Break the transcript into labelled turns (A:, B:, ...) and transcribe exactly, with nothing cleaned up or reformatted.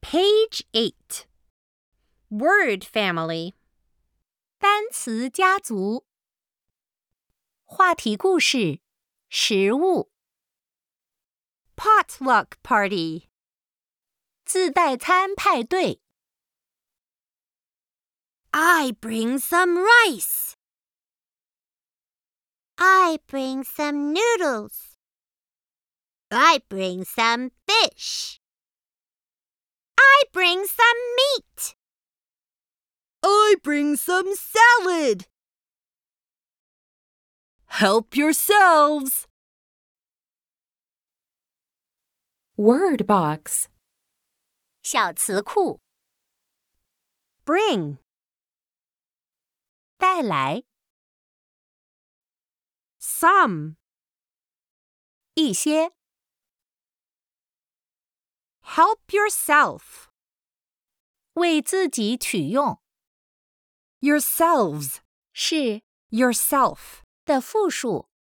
A: Page eight. Word family.
B: 单词家族。话题故事：食物。
A: Potluck party.
B: 自带餐派对。
A: I bring some rice.
C: I bring some noodles. I bring some fish. I bring some meat.
A: I bring some salad. Help yourselves.
D: Word box.
B: 小词库。
A: Bring.
B: 带来。
A: Some.
B: 一些。
A: Help yourself.
B: 为自己取用。
A: Yourselves.
B: 是
A: Yourself.
B: 的复数。